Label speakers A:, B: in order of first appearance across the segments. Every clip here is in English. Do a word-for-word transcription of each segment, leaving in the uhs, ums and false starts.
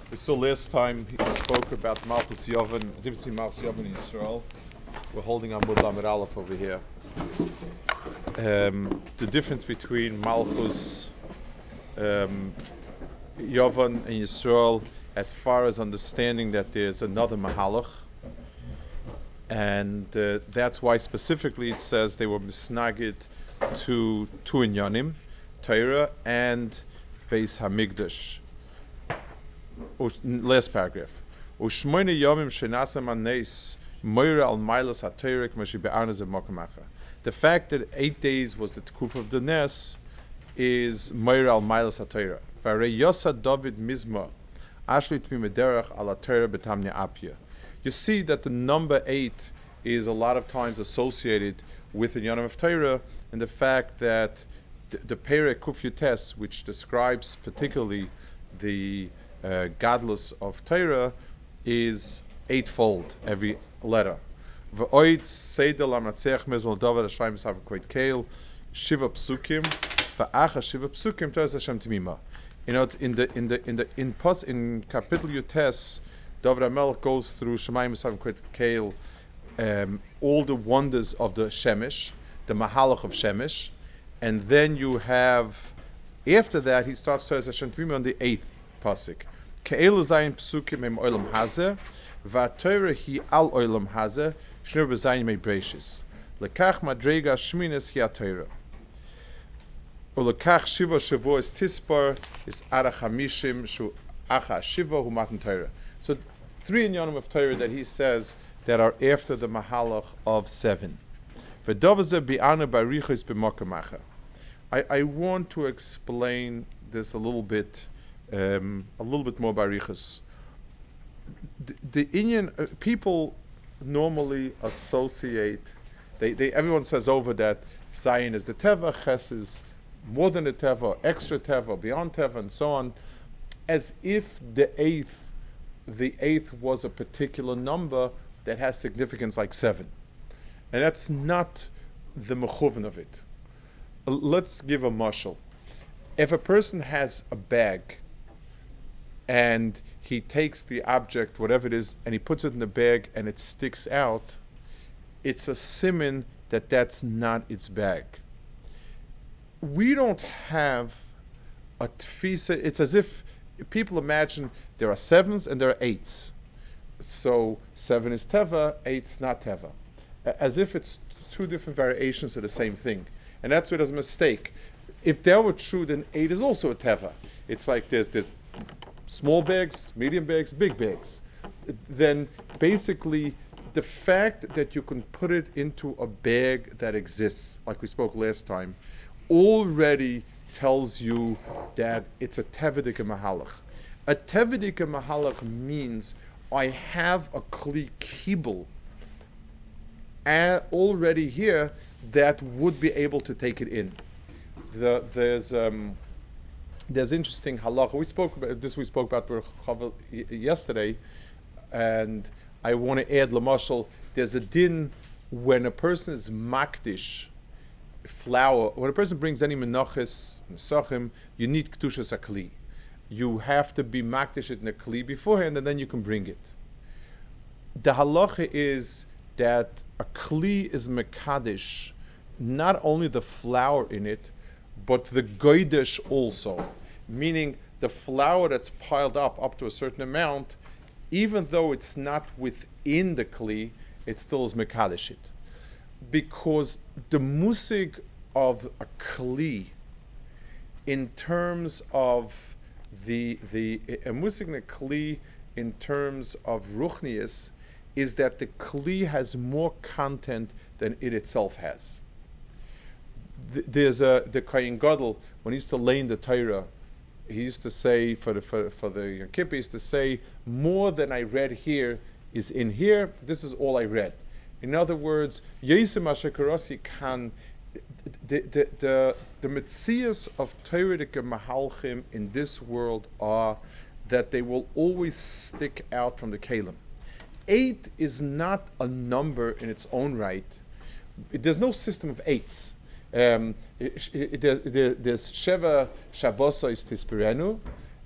A: We saw last time he spoke about Malchus Yovan, the difference between Malchus Yovan and Yisrael. We're holding on Mud Lamed Aleph over here. Um, the difference between Malchus um, Yovan and Yisrael, as far as understanding that there's another Mahalach, and uh, that's why specifically it says they were misnagid to two inyanim, Torah and Beis Hamikdash. Last paragraph. Ushmoine yomim shenasem anes moira al mailas hatoyrek mashi be'arnaz mokamacha. The fact that eight days was the Tekuf of the Nes is moira al mailas hatoyra. Varei yosa David mizma ashli tmi mederach al hatoyra betamnia apia. You see that the number eight is a lot of times associated with the Yonam of Torah, and the fact that the, the Perek Kuf Yutes, which describes particularly the uh, Gadlus of Torah, is eightfold every letter. V'oit seidel amatzech mezol davar hashvayim sav koit keil shiva psukim va'acha shiva psukim Torah Hashem timima. You know, it's in the in the in the in pos in Kapitel Yutes, David HaMelech goes through Shemayim sav koit keil, um, all the wonders of the Shemesh, the Mahalach of Shemesh, and then you have after that he starts Torah Hashem timima on the eighth pasuk. Ke'elu zayin psukim em olam hazeh, va'torah hi al olam hazeh, shnur b'zayin mei breishis. Lekach madrega shminis hi ha'torah. Ulekach shiva shavuos tispar is ara chamishim shu acha shiva hu matan Torah. So three inyanim of Torah that he says that are after the mahalach of seven. V'dovazeh bi'anu barichos b'mokamacha. I I want to explain this a little bit. Um, a little bit more barichas. The, the Indian uh, people normally associate. They, they everyone says over that Zion is the teva, Ches is more than the teva, extra teva, beyond teva, and so on, as if the eighth, the eighth was a particular number that has significance like seven, and that's not the mechuven of it. Uh, let's give a mashal. If a person has a bag, and he takes the object, whatever it is, and he puts it in the bag and it sticks out, it's a siman that that's not its bag. We don't have a tfisa. It's as if people imagine there are sevens and there are eights. So seven is teva, eight's not teva. As if it's two different variations of the same thing. And that's where there's a mistake. If that were true, then eight is also a teva. It's like there's this small bags, medium bags, big bags. Then basically the fact that you can put it into a bag that exists, like we spoke last time, already tells you that it's a tevedika mahalach. A tevedika mahalach means I have a kli kibul already here that would be able to take it in. The, there's um, There's interesting halacha. We spoke about this. We spoke about Berchav yesterday, and I want to add lamashal. There's a din when a person is makdish flour. When a person brings any menachos nesachim, you need kedushas akli. You have to be makdish it in a kli beforehand, and then you can bring it. The halacha is that a kli is mekadesh, not only the flour in it, but the goidesh also, meaning the flour that's piled up up to a certain amount, even though it's not within the kli, it still is mekadesh it. Because the musig of a kli, in terms of the the a musig in a kli in terms of ruchnius, is that the kli has more content than it itself has. There's a the Kohen Gadol, when he used to lay in the Torah, he used to say for the for, for the kippah, he used to say, more than I read here is in here. This is all I read. In other words, Yosem Ashekarasi can the the the the mitzias of Torah Mahalchim in this world are that they will always stick out from the kalim. Eight is not a number in its own right. There's no system of eights. Um, it, it, it, there, there's Sheva Shabbosa is Tispirenu,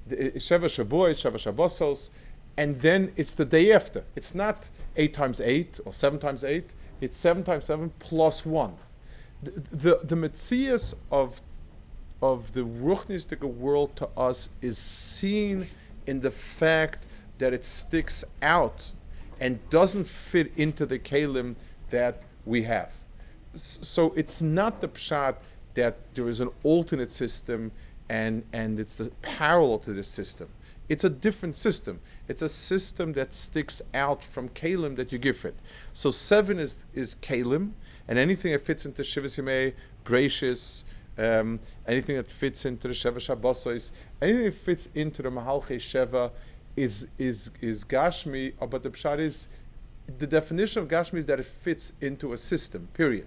A: the, Sheva Shavuos, Sheva Shabbosos, and then it's the day after. It's not eight times eight or seven times eight. It's seven times seven plus one. The the, the Metzias of of the Ruchnistic world to us is seen in the fact that it sticks out and doesn't fit into the kalim that we have. S- so it's not the pshat that there is an alternate system and and it's the parallel to this system. It's a different system. It's a system that sticks out from kalim that you give it. So seven is is kalim, and anything that fits into Shivas Yimei, Breishis, um, anything that fits into the Sheva Shabbosos, anything that fits into the Mahalchei Sheva is is is Gashmi. uh, But the pshat is, the definition of Gashmi is that it fits into a system. Period.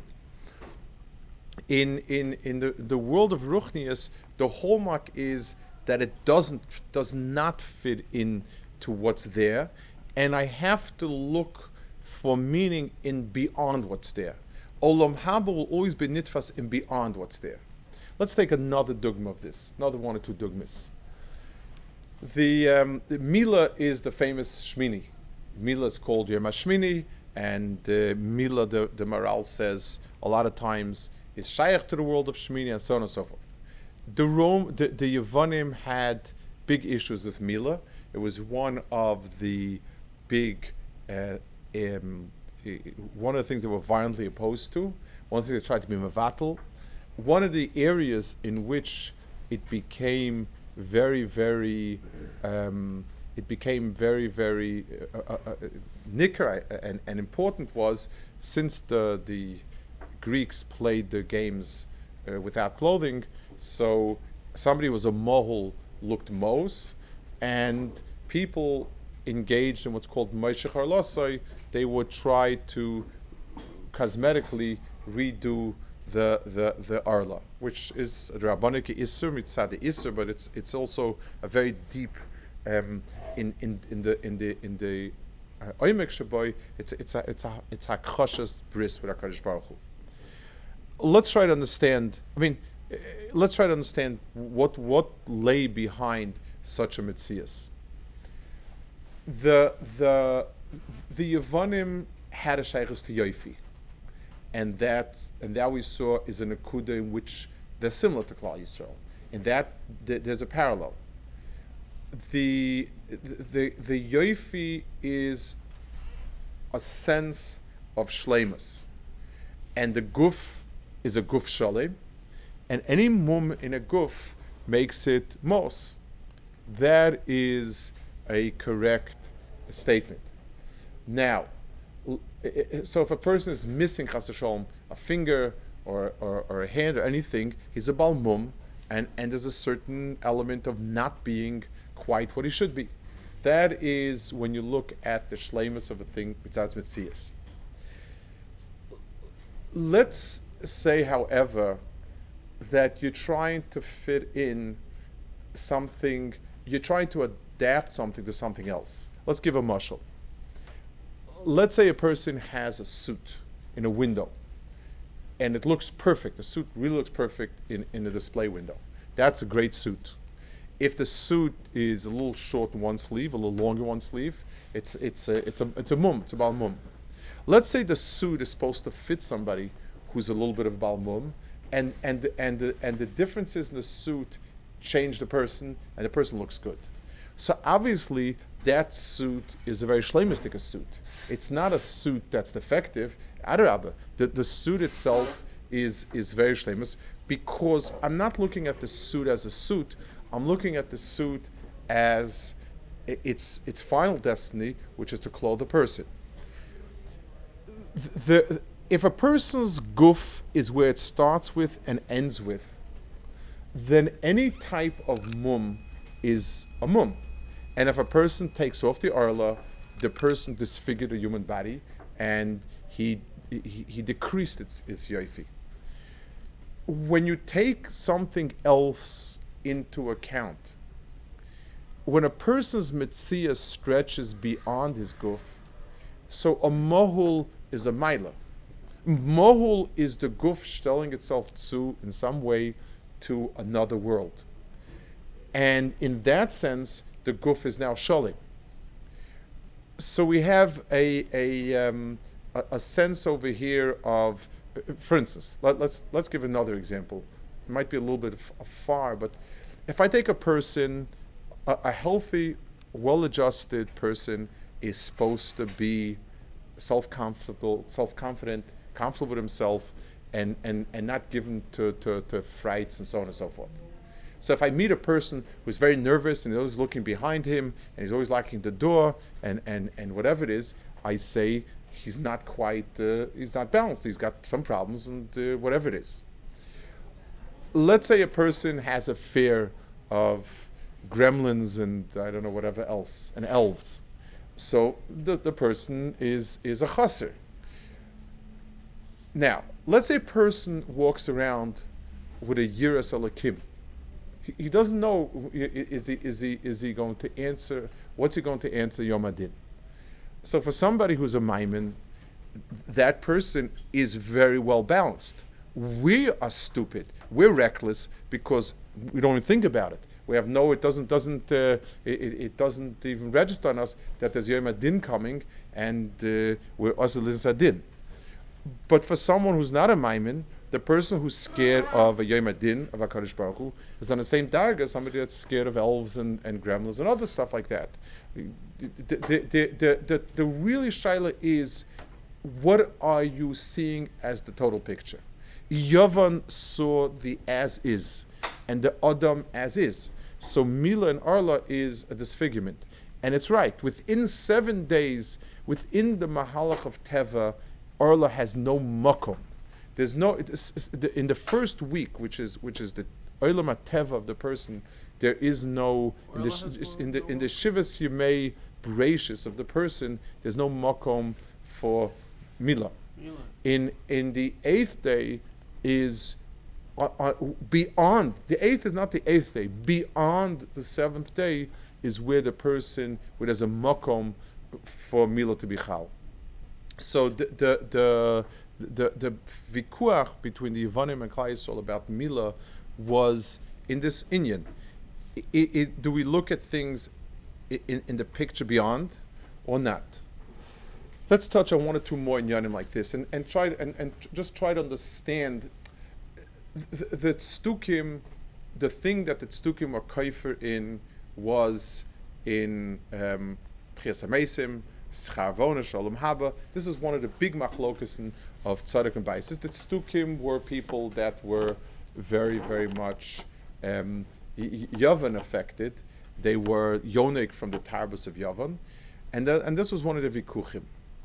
A: In in in the, the world of Ruchnius, the hallmark is that it doesn't does not fit in to what's there, and I have to look for meaning in beyond what's there. Olam Haba will always be nitfas in beyond what's there. Let's take another dogma of this, another one or two dogmas. The, um, the Mila is the famous Shmini. Mila is called Yom HaShmini, and uh, Mila, the, the Maral says a lot of times, is shaykh to the world of Shmini, and so on and so forth. The Rome, the, the Yevonim had big issues with Mila. It was one of the big, uh, um, one of the things they were violently opposed to. One thing they tried to be mevatel. One of the areas in which it became very, very, um, it became very, very uh, uh, uh, nicker and, and important was, since the the Greeks played the games uh, without clothing, so somebody was a mohel looked mos, and people engaged in what's called Moshe Harlosai. They would try to cosmetically redo the the the arla, which is a rabbanik isur mitzad isur, but it's it's also a very deep um, in in in the in the in the oimek shaboy. It's it's a it's a it's a koshes bris with HaKadosh Baruch Hu. Let's try to understand. I mean, uh, let's try to understand what what lay behind such a mitzias. The the the Yevonim had a shaykhus to Yoifi. And that, and that we saw is an akuda in which they're similar to Klal Yisrael. In that, th- there's a parallel. The the the Yoifi is a sense of shleimus, and the guf is a guf shalem, and any mum in a guf makes it mos. That is a correct statement. Now, so if a person is missing chas v'sholom, a finger or, or, or a hand or anything, he's a bal mum, and, and there's a certain element of not being quite what he should be. That is when you look at the shleimus of a thing besides mitzias. Let's say, however, that you're trying to fit in something, you're trying to adapt something to something else. Let's give a mashal. Let's say a person has a suit in a window, and it looks perfect. The suit really looks perfect in, in a display window. That's a great suit. If the suit is a little short in one sleeve, a little longer one sleeve, it's it's a it's a it's a mum. It's a bal mum. Let's say the suit is supposed to fit somebody who's a little bit of bal mum, and and and the, and the differences in the suit change the person, and the person looks good. So obviously that suit is a very shleimistic suit. It's not a suit that's defective. Adarabba, the, the suit itself is is very shleimus, because I'm not looking at the suit as a suit. I'm looking at the suit as its its final destiny, which is to clothe the person. The, if a person's guf is where it starts with and ends with, then any type of mum is a mum. And if a person takes off the arla, the person disfigured a human body, and he he, he decreased its, its yoifi. When you take something else into account, when a person's mitzvah stretches beyond his guf, so a mohul is a maila. Mohul is the guf stelling itself to in some way to another world. And in that sense, the guf is now sholim. So we have a a, um, a a sense over here of, for instance, let, let's let's give another example. It might be a little bit f- far, but if I take a person, a, a healthy, well-adjusted person is supposed to be self-comfortable, self-confident, comfortable with himself, and and and not given to, to to frights and so on and so forth. So if I meet a person who's very nervous and he's always looking behind him and he's always locking the door and, and, and whatever it is, I say he's not quite, uh, he's not balanced. He's got some problems and uh, whatever it is. Let's say a person has a fear of gremlins and I don't know whatever else, and elves. So the, the person is, is a chasser. Now, let's say a person walks around with a yiras alakim. He doesn't know, is he is he is he going to answer, what's he going to answer Yom Adin? So for somebody who's a maimin, that person is very well balanced. We are stupid. We're reckless because we don't even think about it. We have no, it doesn't doesn't uh, it, it doesn't even register on us that there's Yom Adin coming and uh, we're also Liz Adin. But for someone who's not a maimin, the person who's scared of a Yom Adin, of HaKadosh Baruch Hu, is on the same darga as somebody that's scared of elves and, and gremlins and other stuff like that. The, the, the, the, the, the really shaila is, what are you seeing as the total picture? Yavan saw the as is, and the Adam as is. So Mila and Arla is a disfigurement. And it's right, within seven days, within the Mahalach of Teva, Arla has no makom. There's no it is, in the first week, which is which is the olam hateva of the person. There is no in the in the in the shivas yemei bereishis of the person. There's no makom for milah. In in the eighth day is uh, uh, beyond the eighth is not the eighth day. Beyond the seventh day is where the person where there's a makom for milah to be chal. So the the the The the vikuach between the Yevanim and Klal Yisrael about Milah was in this inyan. I, I, do we look at things in, in the picture beyond, or not? Let's touch on one or two more inyanim like this, and, and try and, and just try to understand the, the tzdukim. The thing that the tzdukim were kaifer in was in um, Tchias HaMeisim, Scharvona, Shalom Haba. This is one of the big machlokas of Tzaddik and Baisis. The Tzdukim were people that were very, very much um, y- Yavan affected. They were Yonik from the Tarbus of Yavan. And th- and this was one of the Vikuchim.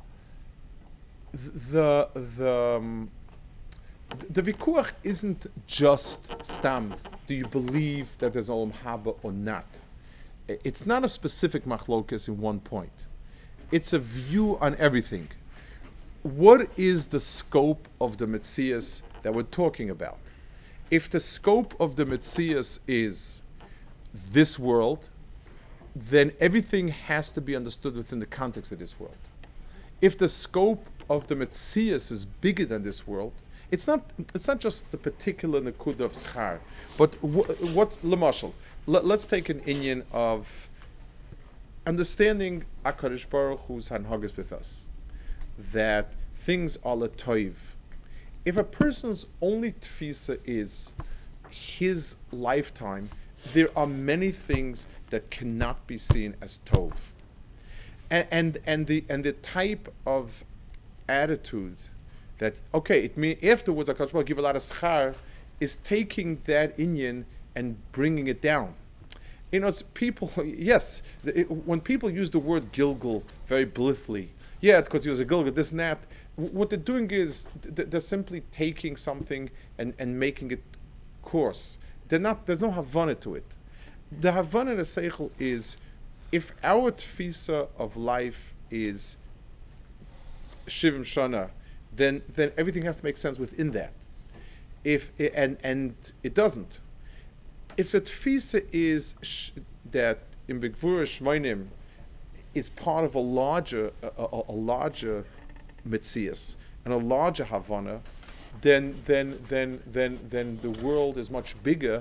A: The, the, um, the Vikuach isn't just Stam. Do you believe that there's Olam Haba or not? It's not a specific machlokas in one point. It's a view on everything. What is the scope of the Metzias that we're talking about? If the scope of the Metzias is this world, then everything has to be understood within the context of this world. If the scope of the Metzias is bigger than this world, it's not it's not just the particular Nakuda of Schar, but wh- what, Lamashal, L- let's take an inyan of understanding HaKadosh Baruch Hu's hanhagas with us, that things are latoiv. If a person's only tfisa is his lifetime, there are many things that cannot be seen as tov, and and, and the and the type of attitude that okay, it means afterwards HaKadosh Baruch Hu give a lot of schar is taking that inyan and bringing it down. You know, it's people, yes, it, when people use the word Gilgal very blithely, yeah, because he was a Gilgal, this and that, w- what they're doing is th- they're simply taking something and, and making it coarse. They're not, there's no Havana to it. The Havana in the Seichel is, if our tfisa of life is Shivim Shana, then then everything has to make sense within that. If it, and and it doesn't. If the tfisa is sh- that in Begvura Shmoinim is part of a larger a, a, a larger Metzias and a larger Havana, then then then then then the world is much bigger,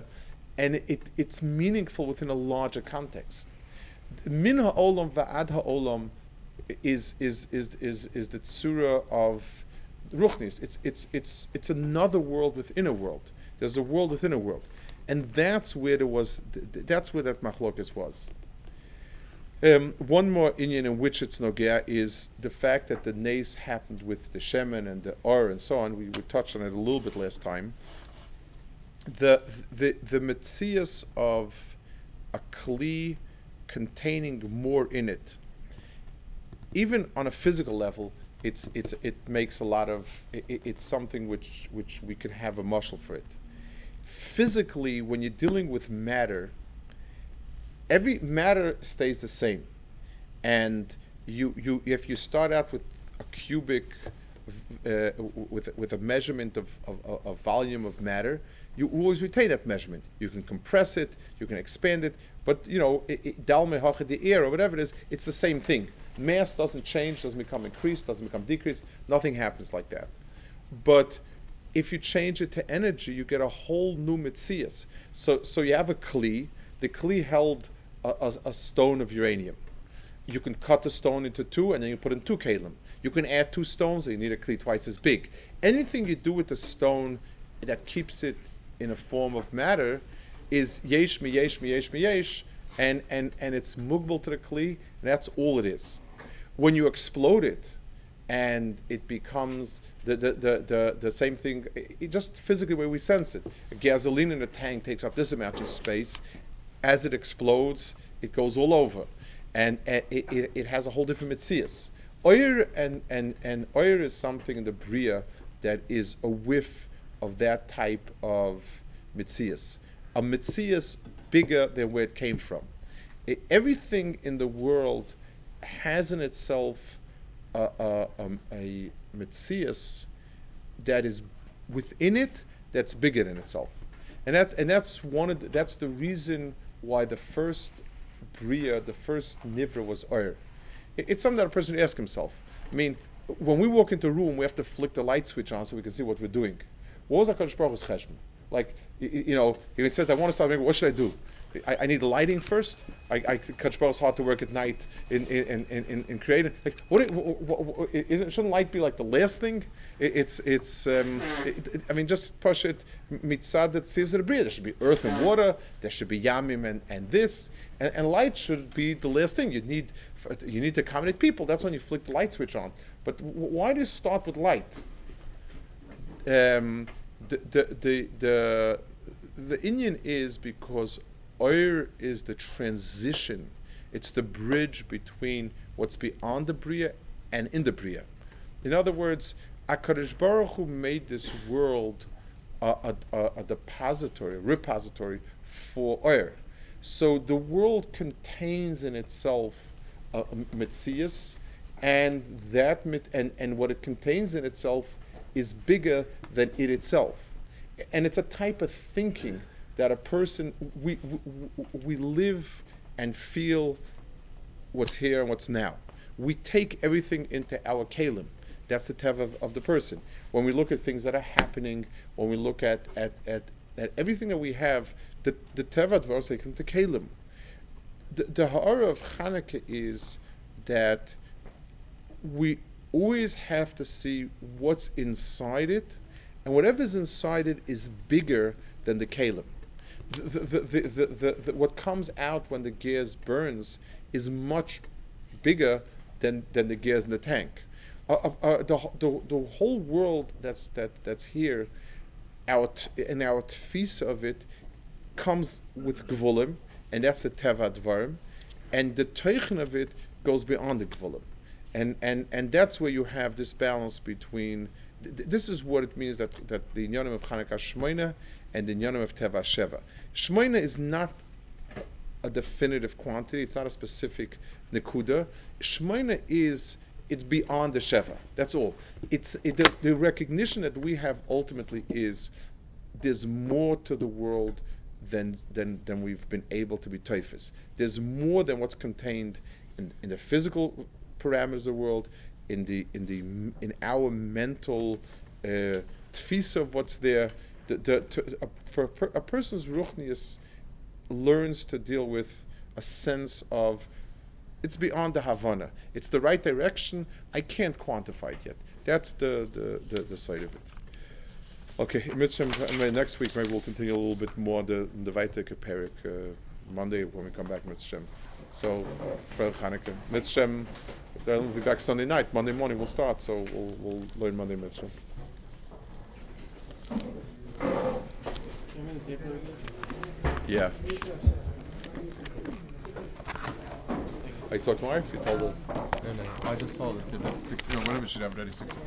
A: and it, it's meaningful within a larger context. Min ha'olam va'ad ha'olam is is is is is the tzura of ruchnis. It's it's it's it's another world within a world. There's a world within a world, and that's where there was. That's where that machlokas was. Um, one more inyan in which it's nogea is the fact that the nace happened with the shemen and the or and so on. We, we touched on it a little bit last time. The the the metzias of a kli containing more in it, even on a physical level, it's it's it makes a lot of it, it's something which which we can have a muscle for it. Physically, when you're dealing with matter, every matter stays the same, and you you if you start out with a cubic uh, with with a measurement of, of, of volume of matter, you always retain that measurement. You can compress it, you can expand it, but you know, dal mehachad the air or whatever it is, it's the same thing. Mass doesn't change, doesn't become increased, doesn't become decreased. Nothing happens like that. But if you change it to energy, you get a whole new mitzias. So so you have a kli. The kli held a, a, a stone of uranium. You can cut the stone into two, and then you put in two kalim. You can add two stones, and you need a kli twice as big. Anything you do with the stone that keeps it in a form of matter is yesh mi yesh mi yesh mi yesh, and, and, and it's mugbal to the kli, and that's all it is. When you explode it, and it becomes the the, the, the, the same thing, it just physically where we sense it. Gasoline in a tank takes up this amount of space. As it explodes, it goes all over, and uh, it, it, it has a whole different mitzias. Oyer and, and, and oyer is something in the bria that is a whiff of that type of mitzias. A mitzias bigger than where it came from. I, everything in the world has in itself a, a, a, a mitzias that is within it that's bigger than itself, and that and that's one of the, that's the reason why the first bria, the first nivra was oyer. It, it's something that a person asks himself. I mean, when we walk into a room, we have to flick the light switch on so we can see what we're doing. What was HaKadosh Baruch Hu's cheshbon? Like, you know, he says, I want to start making, what should I do? I, I need the lighting first. I, I Kadosh Baruch Hu's hard to work at night in in in, in, in creating. Like, what, what, what, what it, shouldn't light be like the last thing? It, it's it's. Um, it, it, I mean, just push it. Mitzad that says the bria. There should be earth and water. There should be yamim and, and this. And, and light should be the last thing. You need you need to accommodate people. That's when you flick the light switch on. But w- why do you start with light? Um, the the the the, the Indian is because oyer is the transition. It's the bridge between what's beyond the bria and in the bria. In other words, HaKadosh Baruch Hu made this world a, a, a depository, a repository for oyer. So the world contains in itself a, a mitzias, and that mit, and, and what it contains in itself is bigger than it itself. And it's a type of thinking that a person, we, we we live and feel what's here and what's now. We take everything into our kalim. That's the teva of, of the person. When we look at things that are happening, when we look at at, at, at everything that we have, the the teva dvar say come to kalim. The, the ha'ara of Hanukkah is that we always have to see what's inside it, and whatever's inside it is bigger than the kalim. The, the, the, the, the, the, what comes out when the gas burns is much bigger than, than the gas in the tank. Uh, uh, uh, the, the the whole world that's that that's here, our t- and our tfisa of it comes with gvulim, and that's the teva dvarim, and the teichen of it goes beyond the gvulim, and and and that's where you have this balance between. Th- this is what it means that that the inyanim of Chanukah Shmoina and the inyanim of Teva Sheva. Shmoina is not a definitive quantity; it's not a specific nekuda. Shmoina is it's beyond the Sheva. That's all. It's it, the, the recognition that we have ultimately is there's more to the world than than than we've been able to be teifus. There's more than what's contained in, in the physical parameters of the world, in the in the in our mental uh, tfisa of what's there. the, the, to, uh, for a, per, a person's ruchnius learns to deal with a sense of it's beyond the Havana. It's the right direction. I can't quantify it yet. That's the the, the, the side of it. Okay, Mitzvah, next week maybe we'll continue a little bit more the the Weiteke Perik uh, Monday when we come back Mitzvah. So for Chanukah, Mitzvah, they'll be back Sunday night. Monday morning we'll start. So we'll we'll learn Monday Mitzvah. Yeah. I saw tomorrow. If you told her.
B: No, no. I just saw that the six.
A: No, whatever should have ready six.